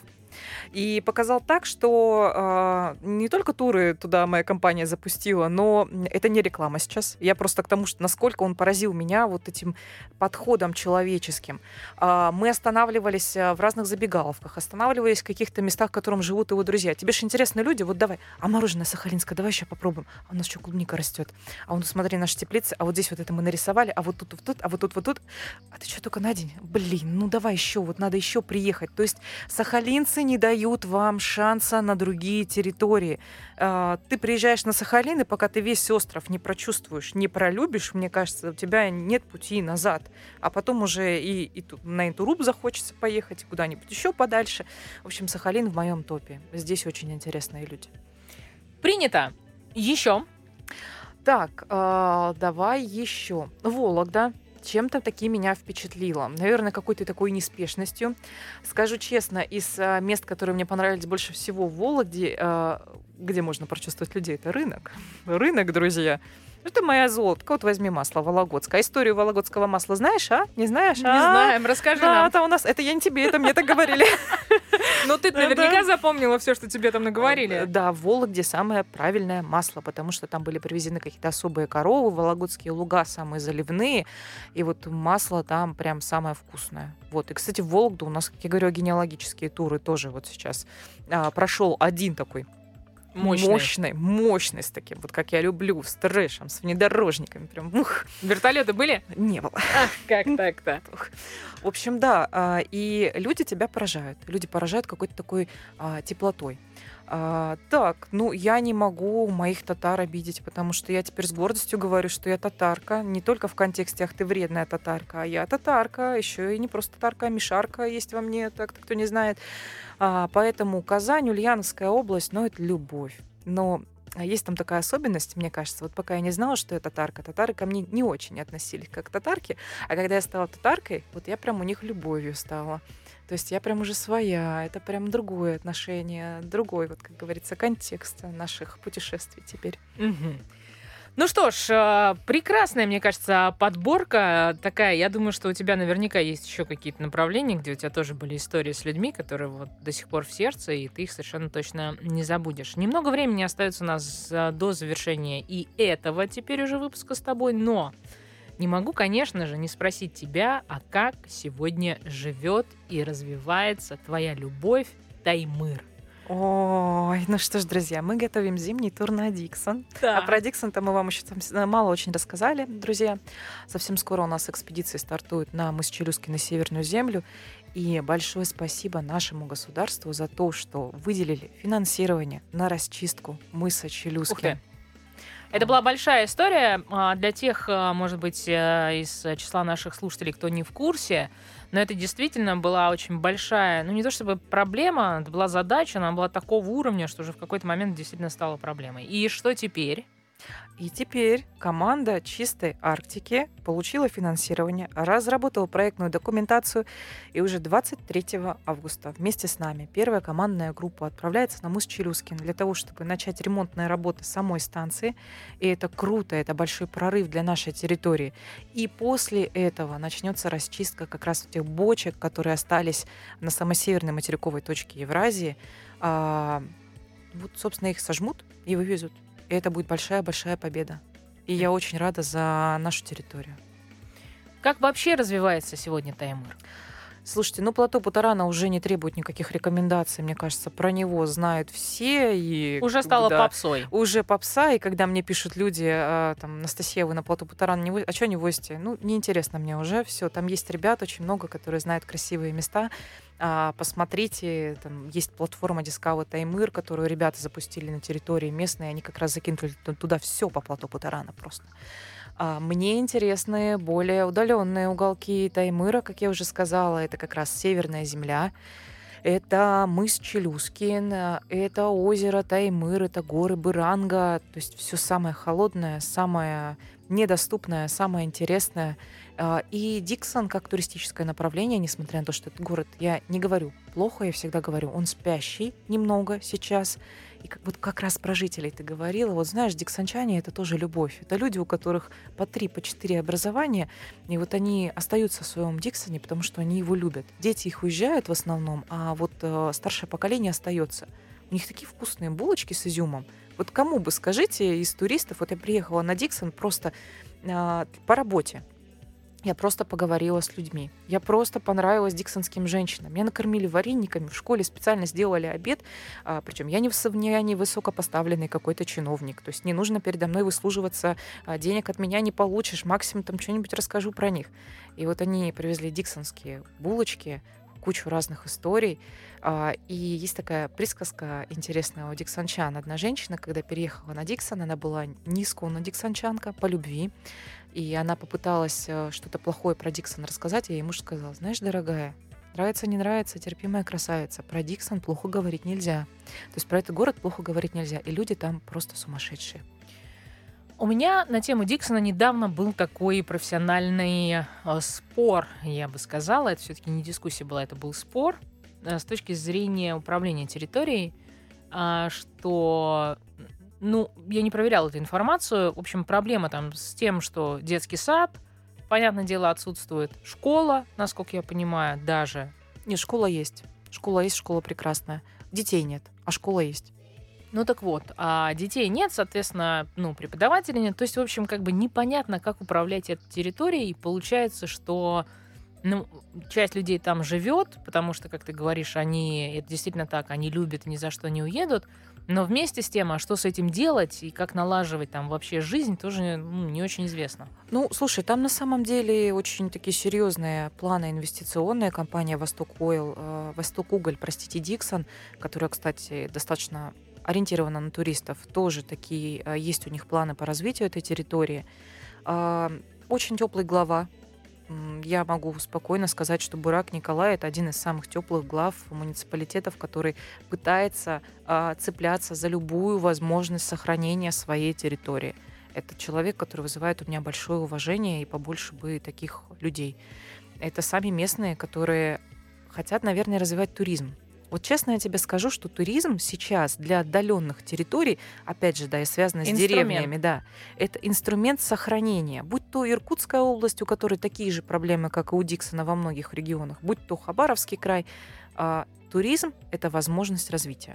D: И показал так, что э, не только туры туда моя компания запустила, но это не реклама сейчас. Я просто к тому, что насколько он поразил меня вот этим подходом человеческим. Э, мы останавливались в разных забегаловках, останавливались в каких-то местах, в которых живут его друзья. Тебе же интересны люди, вот давай, а мороженое сахалинское, давай еще попробуем. А у нас еще клубника растет. А вот смотри, наши теплицы, а вот здесь вот это мы нарисовали, а вот тут, вот тут, а вот тут, вот тут. А ты что, только на день? Блин, ну давай еще, вот надо еще приехать. То есть сахалинцы не дают вам шанса на другие территории. А, ты приезжаешь на Сахалин, и пока ты весь остров не прочувствуешь, не пролюбишь, мне кажется, у тебя нет пути назад. А потом уже и, и ту- на Интуруб захочется поехать, и куда-нибудь еще подальше. В общем, Сахалин в моем топе. Здесь очень интересные люди.
C: Принято. Еще.
D: Так, а, давай еще. Вологда. Чем-то таки меня впечатлила. Наверное, какой-то такой неспешностью. Скажу честно, из а, мест, которые мне понравились больше всего в Вологде, а, где можно прочувствовать людей, это рынок. Рынок, друзья. Это моя золотка. Вот возьми масло вологодское. А историю вологодского масла знаешь, а? Не знаешь?
C: Не
D: а?
C: знаем, расскажи
D: Да,
C: нам.
D: это у нас. Это я не тебе, это мне так говорили.
C: Но ты
D: Да.
C: наверняка запомнила все, что тебе там наговорили.
D: Да, в Вологде самое правильное масло, потому что там были привезены какие-то особые коровы, вологодские луга самые заливные, и вот масло там прям самое вкусное. Вот. И, кстати, в Вологду у нас, как я говорю, генеалогические туры тоже вот сейчас а, прошел один такой
C: Мощный.
D: мощный, мощный с таким, вот как я люблю, с трэшем, с внедорожниками, прям, ух,
C: Вертолеты были?
D: не было.
C: Ах, как так-то?
D: В общем, да, а, и люди тебя поражают. Люди поражают какой-то такой а, теплотой. А, так, ну, я не могу моих татар обидеть, потому что я теперь с гордостью говорю, что я татарка. Не только в контексте «ах, ты вредная татарка», а я татарка, еще и не просто татарка, а мишарка есть во мне, так кто не знает. А, поэтому Казань, Ульяновская область, ну, это любовь. Но есть там такая особенность, мне кажется, вот пока я не знала, что я татарка, татары ко мне не очень относились как к татарке, а когда я стала татаркой, вот я прям у них любовью стала. То есть я прям уже своя, это прям другое отношение, другой, вот как говорится, контекст наших путешествий теперь.
C: Мгм. Ну что ж, э, прекрасная, мне кажется, подборка такая. Я думаю, что у тебя наверняка есть еще какие-то направления, где у тебя тоже были истории с людьми, которые вот до сих пор в сердце, и ты их совершенно точно не забудешь. Немного времени остается у нас э, до завершения и этого теперь уже выпуска с тобой, но не могу, конечно же, не спросить тебя, а как сегодня живет и развивается твоя любовь Таймыр?
D: Ой, ну что ж, друзья, мы готовим зимний тур на Диксон. А про Диксон-то мы вам еще там мало очень рассказали, друзья. Совсем скоро у нас экспедиции стартуют на мыс Челюскин, на Северную землю. И большое спасибо нашему государству за то, что выделили финансирование на расчистку мыса Челюскин.
C: Ух ты. Это была большая история а, для тех, а, может быть, а, из числа наших слушателей, кто не в курсе, но это действительно была очень большая, ну не то чтобы проблема, это была задача, она была такого уровня, что уже в какой-то момент действительно стала проблемой. И что теперь?
D: И теперь команда «Чистой Арктики» получила финансирование, разработала проектную документацию, и уже двадцать третьего августа вместе с нами первая командная группа отправляется на мыс Челюскин для того, чтобы начать ремонтные работы самой станции. И это круто, это большой прорыв для нашей территории. И после этого начнется расчистка как раз тех бочек, которые остались на самой северной материковой точке Евразии. А, вот, собственно, их сожмут и вывезут. И это будет большая-большая победа. И я очень рада за нашу территорию.
C: Как вообще развивается сегодня Таймыр?
D: Слушайте, ну плато Путарана уже не требует никаких рекомендаций, мне кажется, про него знают все. И,
C: уже стало
D: да,
C: попсой.
D: Уже попса, и когда мне пишут люди, а, там, Анастасия, вы на плато Путарана не возите? А что не возите? Ну, неинтересно мне уже, все. Там есть ребят очень много, которые знают красивые места. А, посмотрите, там есть платформа Discover Таймыр, которую ребята запустили на территории местной, они как раз закинули туда все по плато Путарана просто. А мне интересны более удаленные уголки Таймыра, как я уже сказала, это как раз Северная земля, это мыс Челюскин, это озеро Таймыр, это горы Быранга, то есть все самое холодное, самое недоступное, самое интересное. И Диксон как туристическое направление, несмотря на то, что этот город, я не говорю плохо, я всегда говорю, он спящий немного сейчас. И как, вот как раз про жителей ты говорила. Вот знаешь, диксончане — это тоже любовь. Это люди, у которых по три, по четыре образования, и вот они остаются в своем Диксоне, потому что они его любят. Дети их уезжают в основном, а вот э, старшее поколение остается. У них такие вкусные булочки с изюмом. Вот кому бы, скажите, из туристов, вот я приехала на Диксон просто э, по работе. Я просто поговорила с людьми. Я просто понравилась диксонским женщинам. Меня накормили варениками. В школе специально сделали обед. А, причем я не, выс- я не высокопоставленный какой-то чиновник. То есть не нужно передо мной выслуживаться. А, денег от меня не получишь. Максимум там что-нибудь расскажу про них. И вот они привезли диксонские булочки, кучу разных историй. А, и есть такая присказка интересная у диксончан. Одна женщина, когда переехала на Диксон, она была низкая диксончанка по любви. И она попыталась что-то плохое про Диксон рассказать, и ей муж сказал: знаешь, дорогая, нравится, не нравится, терпимая красавица, про Диксон плохо говорить нельзя. То есть про этот город плохо говорить нельзя, и люди там просто сумасшедшие.
C: У меня на тему Диксона недавно был такой профессиональный э, спор, я бы сказала. Это все-таки не дискуссия была, это был спор э, с точки зрения управления территорией, э, что... Ну, я не проверяла эту информацию. В общем, проблема там с тем, что детский сад, понятное дело, отсутствует. Школа, насколько я понимаю, даже.
D: Нет, школа есть. Школа есть, школа прекрасная. Детей нет, а школа есть.
C: Ну так вот, а детей нет, соответственно, ну, преподавателей нет. То есть, в общем, как бы непонятно, как управлять этой территорией. И получается, что ну, часть людей там живет, потому что, как ты говоришь, они, это действительно так, они любят и ни за что не уедут. Но вместе с тем, а что с этим делать и как налаживать там вообще жизнь, тоже ну, не очень известно.
D: Ну, слушай, там на самом деле очень такие серьезные планы инвестиционные. Компания Восток Ойл, э, Восток Уголь, простите, Диксон, которая, кстати, достаточно ориентирована на туристов, тоже такие э, есть у них планы по развитию этой территории. Э, очень теплый глава. Я могу спокойно сказать, что Бурак Николай — это один из самых теплых глав муниципалитетов, который пытается а, цепляться за любую возможность сохранения своей территории. Это человек, который вызывает у меня большое уважение, и побольше бы таких людей. Это сами местные, которые хотят, наверное, развивать туризм. Вот честно я тебе скажу, что туризм сейчас для отдаленных территорий, опять же, да, и связано с деревнями, да, это инструмент сохранения. Будь то Иркутская область, у которой такие же проблемы, как и у Диксона во многих регионах, будь то Хабаровский край, а, туризм — это возможность развития.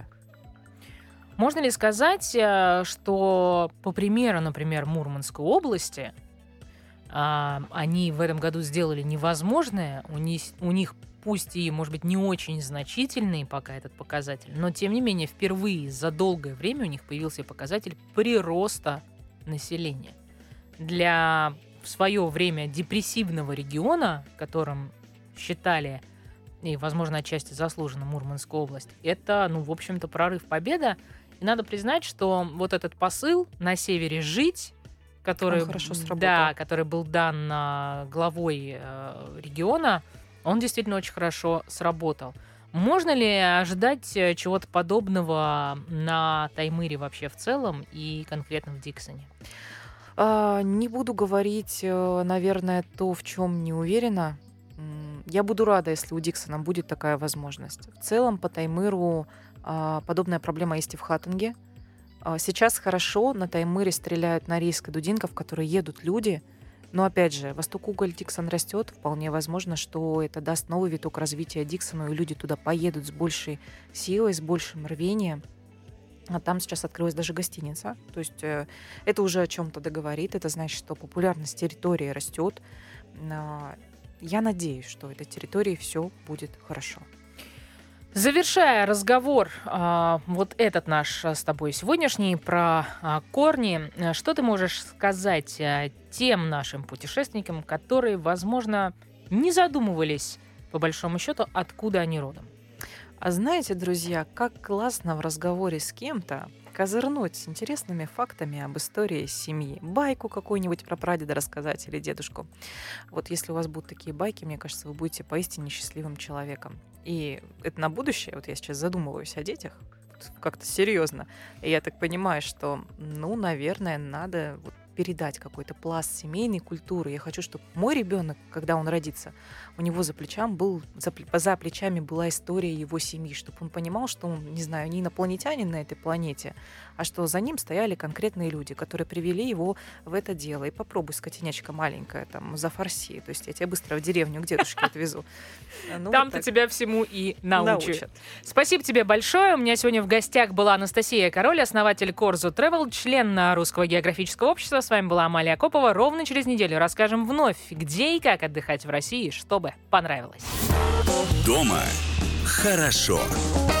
C: Можно ли сказать, что, по примеру, например, Мурманской области, а, они в этом году сделали невозможное. У них, у них пусть и, может быть, не очень значительный пока этот показатель, но, тем не менее, впервые за долгое время у них появился показатель прироста населения. Для в свое время депрессивного региона, которым считали, и, возможно, отчасти заслуженно, Мурманскую область, это, ну, в общем-то, прорыв, победа. И надо признать, что вот этот посыл на севере жить, который,
D: Он хорошо сработал.
C: да, который был дан а, главой э, региона, он действительно очень хорошо сработал. Можно ли ожидать э, чего-то подобного на Таймыре вообще в целом и конкретно в Диксоне?
D: А, Не буду говорить, э, наверное, то, в чем не уверена. М, Я буду рада, если у Диксона будет такая возможность. В целом, по Таймыру а, подобная проблема есть и в Хаттенге. А, Сейчас хорошо на Таймыре стреляют Норильск и Дудинка, в которые едут люди. Но опять же, Восток-Уголь, Диксон растет. Вполне возможно, что это даст новый виток развития Диксону, и люди туда поедут с большей силой, с большим рвением. А там сейчас открылась даже гостиница. То есть э, это уже о чем-то договорит. Это значит, что популярность территории растет. А, Я надеюсь, что этой территории все будет хорошо.
C: Завершая разговор, а, вот этот наш а, с тобой сегодняшний про а, корни, а, что ты можешь сказать а, тем нашим путешественникам, которые, возможно, не задумывались, по большому счету, откуда они родом?
D: А знаете, друзья, как классно в разговоре с кем-то козырнуть интересными фактами об истории семьи. Байку какую-нибудь про прадеда рассказать или дедушку. Вот если у вас будут такие байки, мне кажется, вы будете поистине счастливым человеком. И это на будущее. Вот я сейчас задумываюсь о детях как-то серьезно. И я так понимаю, что, ну, наверное, надо вот передать какой-то пласт семейной культуры. Я хочу, чтобы мой ребенок, когда он родится, у него за плечом был, за, пле- за плечами была история его семьи, чтобы он понимал, что он, не знаю, не инопланетянин на этой планете, а что за ним стояли конкретные люди, которые привели его в это дело. И попробуй, скотинячка маленькая, там, зафарси. То есть я тебя быстро в деревню к дедушке отвезу. Ну,
C: Там-то
D: вот так.
C: тебя всему и научат.
D: Научат.
C: Спасибо тебе большое. У меня сегодня в гостях была Анастасия Король, основатель Корзу Travel, член Русского географического общества. С вами была Амалия Копова. Ровно через неделю расскажем вновь, где и как отдыхать в России, чтобы понравилось.
B: Дома хорошо.